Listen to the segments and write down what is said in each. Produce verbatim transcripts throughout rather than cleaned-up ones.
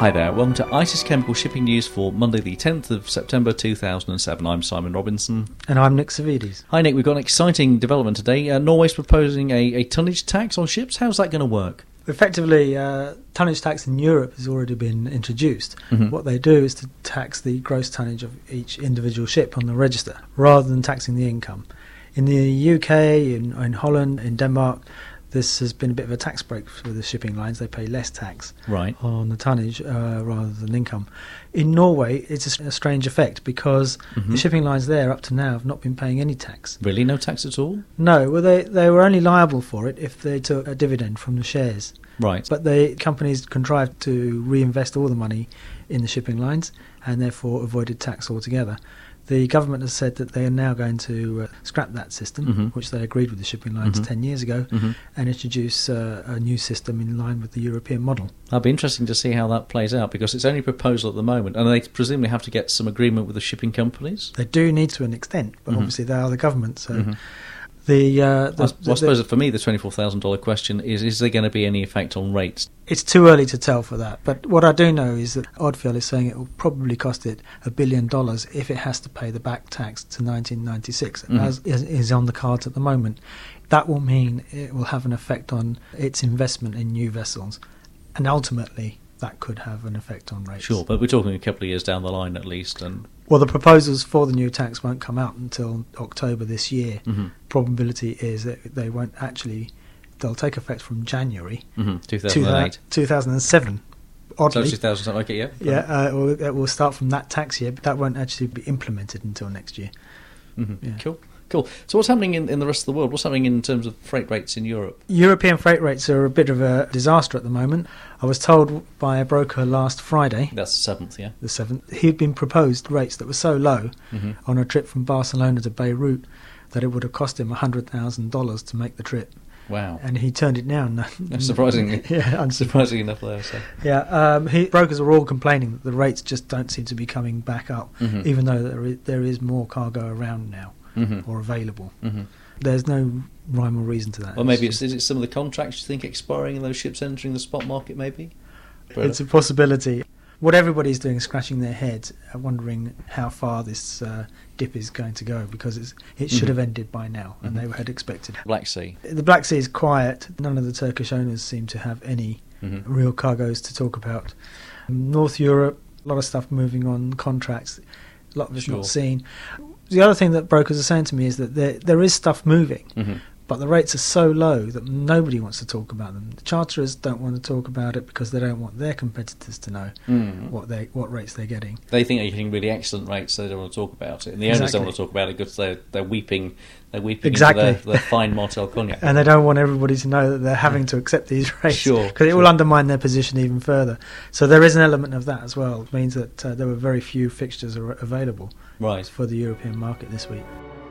Hi there, welcome to ICIS Chemical Shipping News for Monday the tenth of September two thousand seven. I'm Simon Robinson. And I'm Nick Savides. Hi Nick, we've got an exciting development today. Uh, Norway's proposing a, a tonnage tax on ships. How's that going to work? Effectively, uh, tonnage tax in Europe has already been introduced. Mm-hmm. What they do is to tax the gross tonnage of each individual ship on the register, rather than taxing the income. In the U K, in, in Holland, in Denmark, this has been a bit of a tax break for the shipping lines. They pay less tax right. on the tonnage uh, rather than income. In Norway, it's a, a strange effect because mm-hmm. the shipping lines there up to now have not been paying any tax. Really? No tax at all? No. Well, they, they were only liable for it if they took a dividend from the shares. Right. But the companies contrived to reinvest all the money in the shipping lines and therefore avoided tax altogether. The government has said that they are now going to uh, scrap that system, mm-hmm. which they agreed with the shipping lines mm-hmm. ten years ago, mm-hmm. and introduce uh, a new system in line with the European model. That'll be interesting to see how that plays out, because it's only a proposal at the moment, and they presumably have to get some agreement with the shipping companies? They do need to an extent, but mm-hmm. obviously they are the government, so... Mm-hmm. The, uh, the, I, the, well, I suppose the, for me the twenty-four thousand dollars question is, is there going to be any effect on rates? It's too early to tell for that, but what I do know is that Odfjell is saying it will probably cost it a billion dollars if it has to pay the back tax to nineteen ninety-six, mm-hmm. as is, is on the cards at the moment. That will mean it will have an effect on its investment in new vessels, and ultimately that could have an effect on rates. Sure, but we're talking a couple of years down the line at least. And well, the proposals for the new tax won't come out until October this year. mm-hmm. Probability is that they won't actually, they'll take effect from January mm-hmm. two thousand eight. two thousand seven. Oddly. So two thousand seven, okay, yeah. Yeah, uh, it, will, it will start from that tax year, but that won't actually be implemented until next year. Mm-hmm. Yeah. Cool. Cool. So what's happening in, in the rest of the world? What's happening in terms of freight rates in Europe? European freight rates are a bit of a disaster at the moment. I was told by a broker last Friday, that's the seventh, yeah, the seventh, he'd been proposed rates that were so low mm-hmm. on a trip from Barcelona to Beirut that it would have cost him one hundred thousand dollars to make the trip. Wow. And he turned it down. Surprisingly. yeah, surprising enough there. So. Yeah, um, he, brokers are all complaining that the rates just don't seem to be coming back up, mm-hmm. even though there is, there is more cargo around now. Mm-hmm. Or available. Mm-hmm. There's no rhyme or reason to that. Or maybe it's, is it some of the contracts you think expiring and those ships entering the spot market maybe? But it's a possibility. What everybody's doing is scratching their heads, uh, wondering how far this uh, dip is going to go, because it's, it should mm-hmm. have ended by now, and mm-hmm. they had expected. Black Sea. The Black Sea is quiet. None of the Turkish owners seem to have any mm-hmm. real cargoes to talk about. North Europe, a lot of stuff moving on contracts. A lot of it's sure. not seen. The other thing that brokers are saying to me is that there there is stuff moving, mm-hmm. but the rates are so low that nobody wants to talk about them. The charterers don't want to talk about it because they don't want their competitors to know mm-hmm. what they what rates they're getting. They think they're getting really excellent rates, so they don't want to talk about it. And the owners exactly. don't want to talk about it because they're they're weeping, they're weeping exactly. into their, their fine Martell cognac. And they don't want everybody to know that they're having to accept these rates, sure, because it sure. will undermine their position even further. So there is an element of that as well. It means that uh, there were very few fixtures are available right. for the European market this week.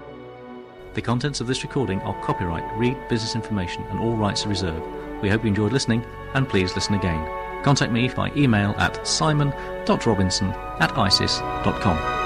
The contents of this recording are copyright Reed Business Information and all rights are reserved. We hope you enjoyed listening, and please listen again. Contact me by email at simon dot robinson at icis dot com.